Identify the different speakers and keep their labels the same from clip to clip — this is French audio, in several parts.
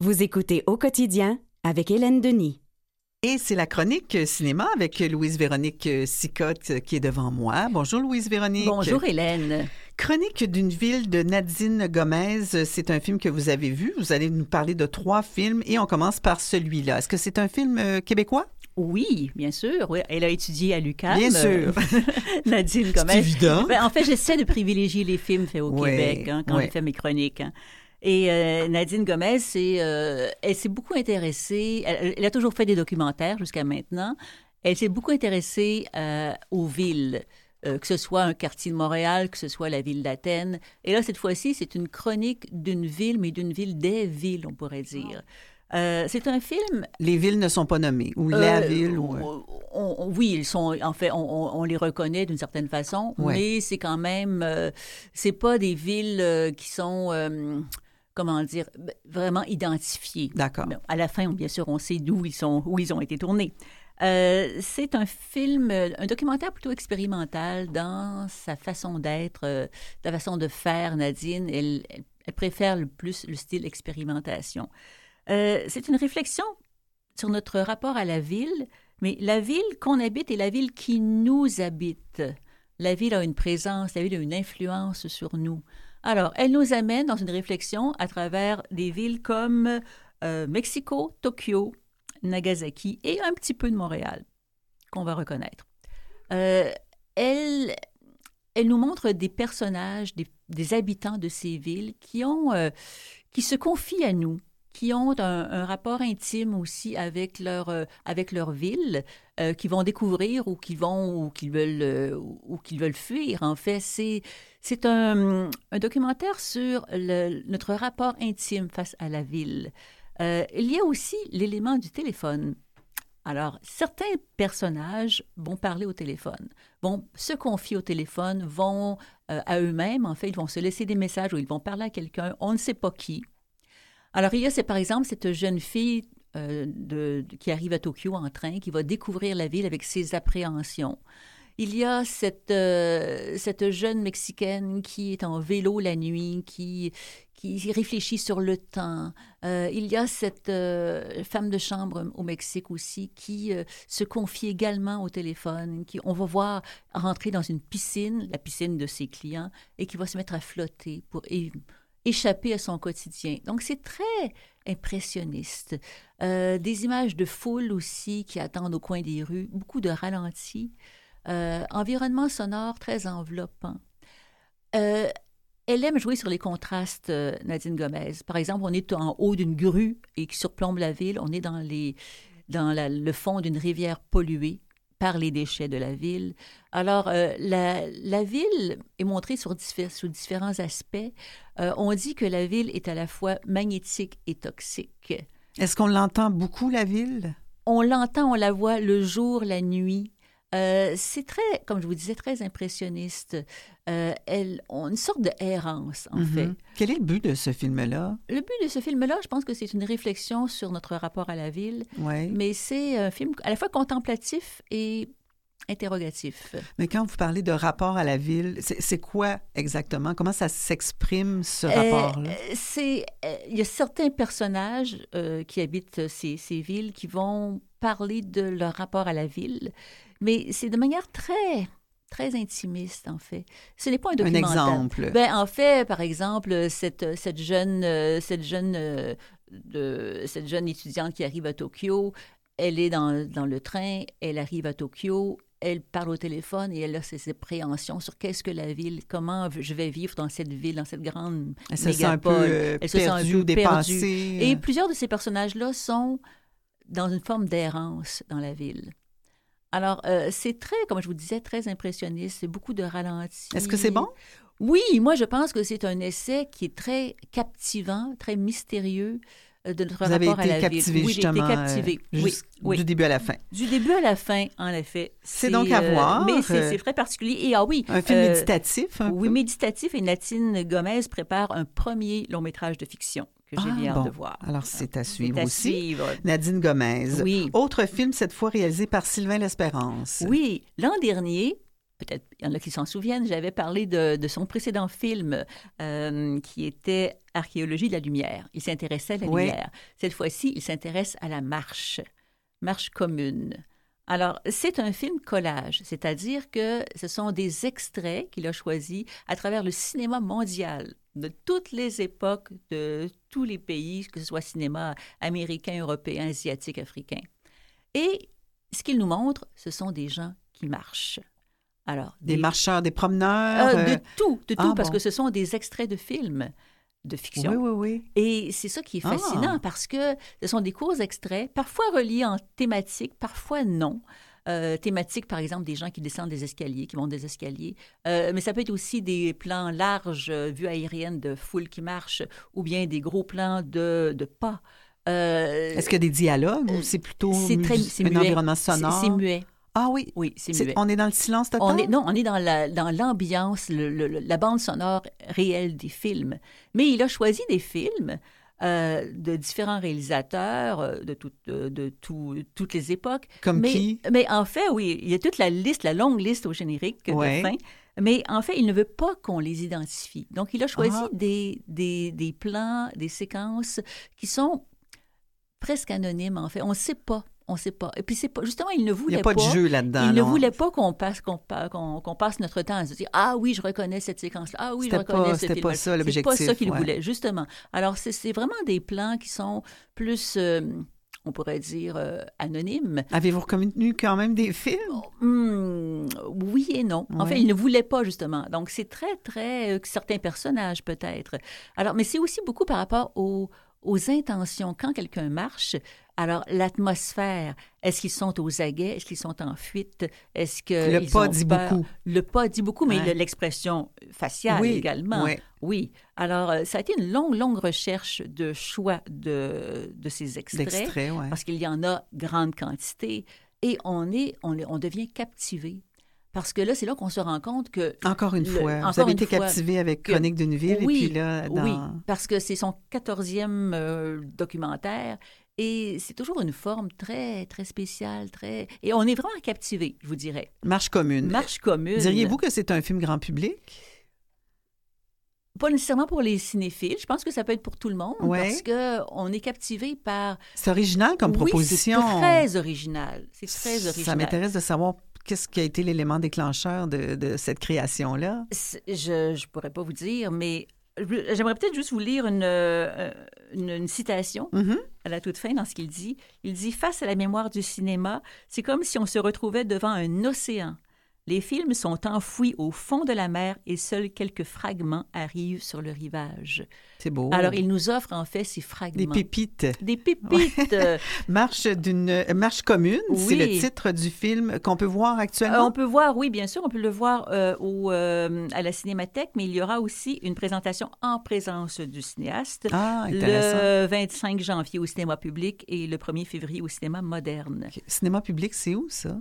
Speaker 1: Vous écoutez Au quotidien avec Hélène Denis.
Speaker 2: Et c'est la chronique cinéma avec Louise-Véronique Sicotte qui est devant moi. Bonjour Louise-Véronique.
Speaker 3: Bonjour Hélène.
Speaker 2: Chronique d'une ville de Nadine Gomez. C'est un film que vous avez vu. Vous allez nous parler de 3 films et on commence par celui-là. Est-ce que c'est un film québécois?
Speaker 3: Oui, bien sûr. Oui. Elle a étudié à l'UQAM.
Speaker 2: Bien sûr.
Speaker 3: Nadine Gomez.
Speaker 2: C'est évident.
Speaker 3: En fait, j'essaie de privilégier les films faits au Québec quand je fais mes chroniques. Et Nadine Gomez, elle s'est beaucoup intéressée, elle a toujours fait des documentaires jusqu'à maintenant, elle s'est beaucoup intéressée aux villes, que ce soit un quartier de Montréal, que ce soit la ville d'Athènes. Et là, cette fois-ci, c'est une chronique d'une ville, mais d'une ville des villes, on pourrait dire. C'est un film...
Speaker 2: Les villes ne sont pas nommées, ou la ville, ou...
Speaker 3: Oui, ils sont... En fait, on les reconnaît d'une certaine façon, mais c'est quand même... c'est pas des villes qui sont... comment dire, vraiment identifiés.
Speaker 2: D'accord.
Speaker 3: À la fin, bien sûr, on sait où ils ont été tournés. C'est un film, un documentaire plutôt expérimental dans sa façon d'être, la façon de faire. Nadine, elle préfère le plus le style expérimentation. C'est une réflexion sur notre rapport à la ville, mais la ville qu'on habite et la ville qui nous habite. La ville a une présence, la ville a une influence sur nous. Alors, elle nous amène dans une réflexion à travers des villes comme Mexico, Tokyo, Nagasaki et un petit peu de Montréal, qu'on va reconnaître. Elle nous montre des personnages, des habitants de ces villes qui se confient à nous, qui ont un rapport intime aussi avec leur ville, qu'ils vont découvrir ou qu'ils veulent fuir. En fait, c'est un documentaire sur notre rapport intime face à la ville. Il y a aussi l'élément du téléphone. Alors, certains personnages vont parler au téléphone, vont se confier au téléphone, vont à eux-mêmes, en fait, ils vont se laisser des messages ou ils vont parler à quelqu'un, on ne sait pas qui. Alors, c'est par exemple cette jeune fille qui arrive à Tokyo en train, qui va découvrir la ville avec ses appréhensions. Il y a cette jeune Mexicaine qui est en vélo la nuit, qui réfléchit sur le temps. Il y a cette femme de chambre au Mexique aussi qui se confie également au téléphone, on va voir rentrer dans une piscine, la piscine de ses clients, et qui va se mettre à flotter pour échapper à son quotidien. Donc, c'est très impressionniste. Des images de foule aussi qui attendent au coin des rues, beaucoup de ralentis. Environnement sonore très enveloppant. Elle aime jouer sur les contrastes, Nadine Gomez. Par exemple, on est en haut d'une grue et qui surplombe la ville. On est dans le fond d'une rivière polluée par les déchets de la ville. Alors, la ville est montrée sous différents aspects. On dit que la ville est à la fois magnétique et toxique.
Speaker 2: Est-ce qu'on l'entend beaucoup, la ville?
Speaker 3: On l'entend, on la voit le jour, la nuit. C'est très, comme je vous disais, très impressionniste. Une sorte de errance, en fait.
Speaker 2: Quel est le but de ce film-là?
Speaker 3: Le but de ce film-là, je pense que c'est une réflexion sur notre rapport à la ville. Mais c'est un film à la fois contemplatif et interrogatif.
Speaker 2: Mais quand vous parlez de rapport à la ville, c'est quoi exactement? Comment ça s'exprime, ce rapport-là?
Speaker 3: Il y a certains personnages qui habitent ces villes qui vont parler de leur rapport à la ville, mais c'est de manière très, très intimiste, en fait. Ce n'est pas un documentaire.
Speaker 2: Un exemple?
Speaker 3: En fait, par exemple, cette jeune étudiante qui arrive à Tokyo, elle est dans le train, elle arrive à Tokyo, elle parle au téléphone et elle a ses appréhensions sur qu'est-ce que la ville, comment je vais vivre dans cette ville, dans cette grande mégapole.
Speaker 2: Elle se sent un peu dépassée.
Speaker 3: Et plusieurs de ces personnages-là sont dans une forme d'errance dans la ville. Alors, c'est très, comme je vous disais, très impressionniste. C'est beaucoup de ralentis.
Speaker 2: Est-ce que c'est bon?
Speaker 3: Oui, moi, je pense que c'est un essai qui est très captivant, très mystérieux de notre rapport à la ville.
Speaker 2: Oui, j'ai été captivée. Du début à la fin.
Speaker 3: Du début à la fin, en effet.
Speaker 2: C'est donc à voir.
Speaker 3: Mais c'est très particulier. Et
Speaker 2: un film méditatif.
Speaker 3: Oui, méditatif. Et Nadine Gomez prépare un premier long-métrage de fiction que j'ai bien hâte de voir.
Speaker 2: Alors, c'est à suivre aussi. Nadine Gomez.
Speaker 3: Oui.
Speaker 2: Autre film, cette fois réalisé par Sylvain Lespérance.
Speaker 3: Oui. L'an dernier, peut-être il y en a qui s'en souviennent, j'avais parlé de son précédent film qui était Archéologie de la lumière. Il s'intéressait à la lumière. Cette fois-ci, il s'intéresse à la marche commune. Alors, c'est un film collage, c'est-à-dire que ce sont des extraits qu'il a choisis à travers le cinéma mondial, de toutes les époques, de tous les pays, que ce soit cinéma américain, européen, asiatique, africain. Et ce qu'il nous montre, ce sont des gens qui marchent. Alors,
Speaker 2: des marcheurs, des promeneurs?
Speaker 3: De tout, parce que ce sont des extraits de films. De fiction.
Speaker 2: Oui.
Speaker 3: Et c'est ça qui est fascinant parce que ce sont des courts extraits, parfois reliés en thématique, parfois non. Thématique, par exemple, des gens qui descendent des escaliers, qui montent des escaliers. Mais ça peut être aussi des plans larges, vues aériennes de foule qui marche, ou bien des gros plans de pas.
Speaker 2: Est-ce qu'il y a des dialogues ou c'est plutôt un environnement sonore?
Speaker 3: C'est muet.
Speaker 2: Ah oui?
Speaker 3: Oui, c'est muet.
Speaker 2: On est dans le silence total?
Speaker 3: On est dans l'ambiance, la bande sonore réelle des films. Mais il a choisi des films de différents réalisateurs de toutes les époques.
Speaker 2: Comme qui?
Speaker 3: Mais en fait, oui, il y a toute la longue liste au générique de fin. Mais en fait, il ne veut pas qu'on les identifie. Donc, il a choisi des plans, des séquences qui sont presque anonymes, en fait. On ne sait pas. Et puis, c'est pas, justement, il ne voulait pas...
Speaker 2: Il n'y a pas de jeu là-dedans.
Speaker 3: Il ne voulait pas qu'on passe notre temps à se dire « Ah oui, je reconnais cette séquence-là. Ah oui, je reconnais ce film. »
Speaker 2: C'était pas ça l'objectif.
Speaker 3: C'est pas ça qu'il voulait, justement. Alors, c'est vraiment des plans qui sont plus, on pourrait dire, anonymes.
Speaker 2: Avez-vous reconnu quand même des films?
Speaker 3: Oui et non. En fait, il ne voulait pas, justement. Donc, c'est très, très... certains personnages, peut-être. Alors, mais c'est aussi beaucoup par rapport aux intentions. Quand quelqu'un marche, alors l'atmosphère, est-ce qu'ils sont aux aguets? Est-ce qu'ils sont en fuite? Est-ce que
Speaker 2: le pas dit beaucoup.
Speaker 3: Le pas dit beaucoup, mais l'expression faciale également. Oui. Alors, ça a été une longue recherche de choix de ces extraits. Parce qu'il y en a grande quantité. Et on devient captivé. Parce que là, c'est là qu'on se rend compte que...
Speaker 2: Encore une fois, vous avez été captivé avec Chronique d'une ville.
Speaker 3: Oui,
Speaker 2: et puis là,
Speaker 3: oui, parce que c'est son 14e documentaire et c'est toujours une forme très, très spéciale, et on est vraiment captivé, je vous dirais.
Speaker 2: Marche commune. Diriez-vous que c'est un film grand public?
Speaker 3: Pas nécessairement pour les cinéphiles. Je pense que ça peut être pour tout le monde parce qu'on est captivé par...
Speaker 2: C'est original comme proposition.
Speaker 3: C'est très original.
Speaker 2: Ça m'intéresse de savoir... Qu'est-ce qui a été l'élément déclencheur de cette création-là?
Speaker 3: Je ne pourrais pas vous dire, mais j'aimerais peut-être juste vous lire une citation à la toute fin dans ce qu'il dit. Il dit « Face à la mémoire du cinéma, c'est comme si on se retrouvait devant un océan. Les films sont enfouis au fond de la mer et seuls quelques fragments arrivent sur le rivage. »
Speaker 2: C'est beau.
Speaker 3: Alors, il nous offre en fait ces fragments.
Speaker 2: Des pépites.
Speaker 3: Des pépites.
Speaker 2: Marche commune, c'est le titre du film qu'on peut voir actuellement?
Speaker 3: On peut voir, oui, bien sûr, on peut le voir à la Cinémathèque, mais il y aura aussi une présentation en présence du cinéaste le 25 janvier au Cinéma Public et le 1er février au Cinéma Moderne.
Speaker 2: Okay. Cinéma Public, c'est où ça?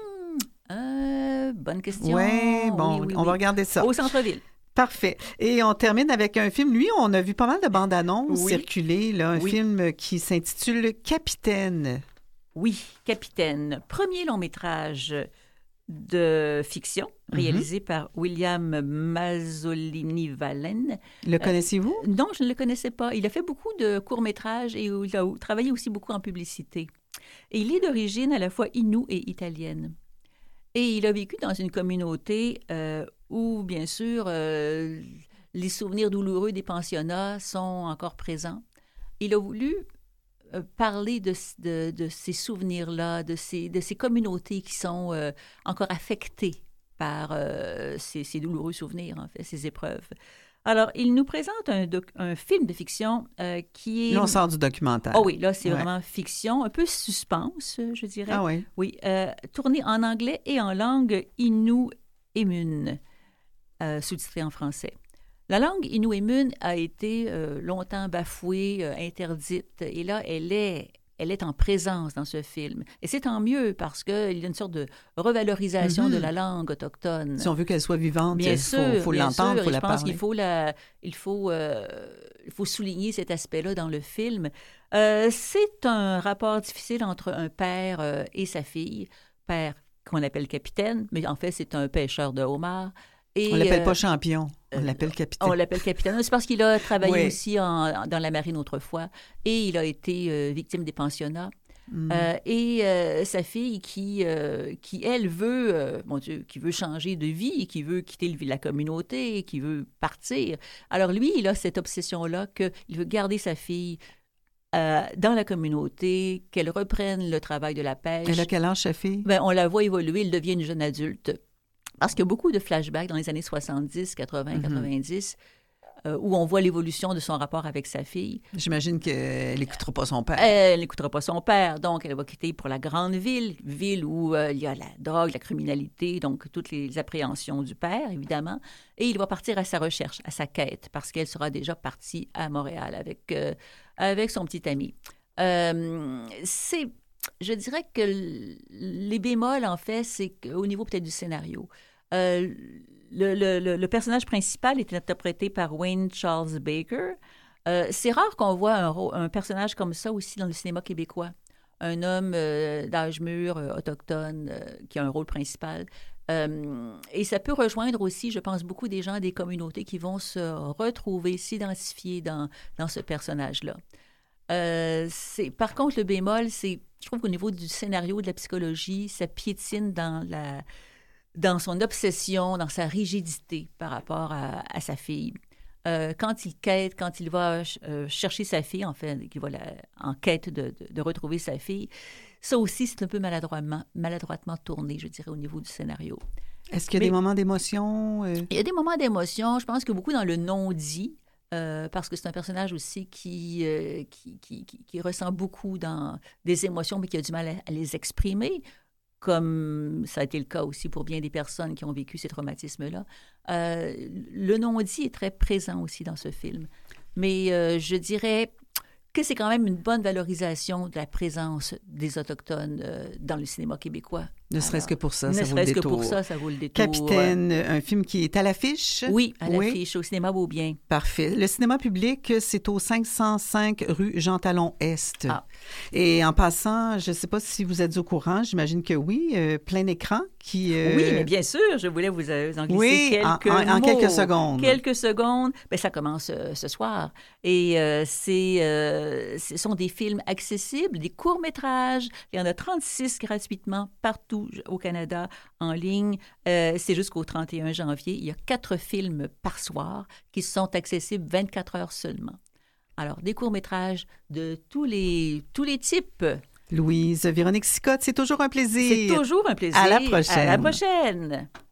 Speaker 3: Bonne question.
Speaker 2: Oui, on va regarder ça.
Speaker 3: Au centre-ville.
Speaker 2: Parfait. Et on termine avec un film. Lui, on a vu pas mal de bandes-annonces circuler. Là, un film qui s'intitule Capitaine.
Speaker 3: Oui, Capitaine. Premier long-métrage de fiction réalisé par William Mazzolini-Valen.
Speaker 2: Le connaissez-vous?
Speaker 3: Non, je ne le connaissais pas. Il a fait beaucoup de courts-métrages et il a travaillé aussi beaucoup en publicité. Et il est d'origine à la fois inoue et italienne. Et il a vécu dans une communauté où, bien sûr, les souvenirs douloureux des pensionnats sont encore présents. Il a voulu parler de ces souvenirs-là, de ces communautés qui sont encore affectées par ces douloureux souvenirs, en fait, ces épreuves. Alors, il nous présente un film de fiction qui est...
Speaker 2: Là, on sort du documentaire.
Speaker 3: Oh oui, là, c'est vraiment fiction, un peu suspense, je dirais.
Speaker 2: Ah oui?
Speaker 3: Oui, tourné en anglais et en langue Innu-Émun, sous-titré en français. La langue Innu-Émun a été longtemps bafouée, interdite, et là, elle est en présence dans ce film. Et c'est tant mieux parce qu'il y a une sorte de revalorisation de la langue autochtone.
Speaker 2: Si on veut qu'elle soit vivante,
Speaker 3: il
Speaker 2: faut l'entendre, il faut la parler.
Speaker 3: Je pense qu'il faut souligner cet aspect-là dans le film. C'est un rapport difficile entre un père et sa fille, père qu'on appelle capitaine, mais en fait, c'est un pêcheur de homards. Et,
Speaker 2: on l'appelle pas champion, on l'appelle capitaine.
Speaker 3: On l'appelle capitaine. C'est parce qu'il a travaillé
Speaker 2: Oui.
Speaker 3: aussi dans la marine autrefois et il a été victime des pensionnats. Sa fille qui elle, veut, mon Dieu, qui veut changer de vie, qui veut quitter la communauté, qui veut partir. Alors lui, il a cette obsession-là qu'il veut garder sa fille dans la communauté, qu'elle reprenne le travail de la pêche.
Speaker 2: Elle a quel âge, sa fille?
Speaker 3: Ben, on la voit évoluer, elle devient une jeune adulte. Parce qu'il y a beaucoup de flashbacks dans les années 70, 80, 90, où on voit l'évolution de son rapport avec sa fille.
Speaker 2: J'imagine qu'elle n'écoutera pas son père.
Speaker 3: Elle n'écoutera pas son père, donc elle va quitter pour la grande ville où il y a la drogue, la criminalité, donc toutes les appréhensions du père, évidemment. Et il va partir à sa recherche, à sa quête, parce qu'elle sera déjà partie à Montréal avec son petit ami. Je dirais que les bémols, en fait, c'est qu'au niveau peut-être du scénario. Le personnage principal est interprété par Wayne Charles Baker. C'est rare qu'on voit un personnage comme ça aussi dans le cinéma québécois. Un homme d'âge mûr, autochtone, qui a un rôle principal. Et ça peut rejoindre aussi, je pense, beaucoup des gens des communautés qui vont se retrouver, s'identifier dans ce personnage-là. Par contre, le bémol, je trouve qu'au niveau du scénario, de la psychologie, ça piétine dans son obsession, dans sa rigidité par rapport à sa fille. Quand il quête, quand il va chercher sa fille, en fait, qu'il va en quête de retrouver sa fille, ça aussi, c'est un peu maladroitement tourné, je dirais, au niveau du scénario.
Speaker 2: Est-ce qu'il y a des moments d'émotion?
Speaker 3: Il y a des moments d'émotion. Je pense que beaucoup dans le non-dit, parce que c'est un personnage aussi qui ressent beaucoup dans des émotions, mais qui a du mal à les exprimer, comme ça a été le cas aussi pour bien des personnes qui ont vécu ces traumatismes-là. Le non-dit est très présent aussi dans ce film. Mais je dirais que c'est quand même une bonne valorisation de la présence des Autochtones dans le cinéma québécois.
Speaker 2: Ne serait-ce que pour ça,
Speaker 3: ça vaut le détour. Ne serait-ce que pour ça, ça vaut le détour.
Speaker 2: Capitaine, un film qui est à l'affiche?
Speaker 3: Oui, à l'affiche, au cinéma Beaubien.
Speaker 2: Parfait. Le cinéma public, c'est au 505 rue Jean-Talon-Est. Et en passant, je ne sais pas si vous êtes au courant, j'imagine que oui, plein écran qui...
Speaker 3: Oui, mais bien sûr, je voulais vous en glisser quelques mots.
Speaker 2: En quelques secondes.
Speaker 3: Quelques secondes. Bien, ça commence ce soir. Et ce sont des films accessibles, des courts-métrages. Il y en a 36 gratuitement partout au Canada en ligne. C'est jusqu'au 31 janvier. Il y a 4 films par soir qui sont accessibles 24 heures seulement. Alors, des courts-métrages de tous les types.
Speaker 2: Louise Véronique Sicotte, c'est toujours un plaisir.
Speaker 3: C'est toujours un plaisir.
Speaker 2: À la prochaine.
Speaker 3: À la prochaine.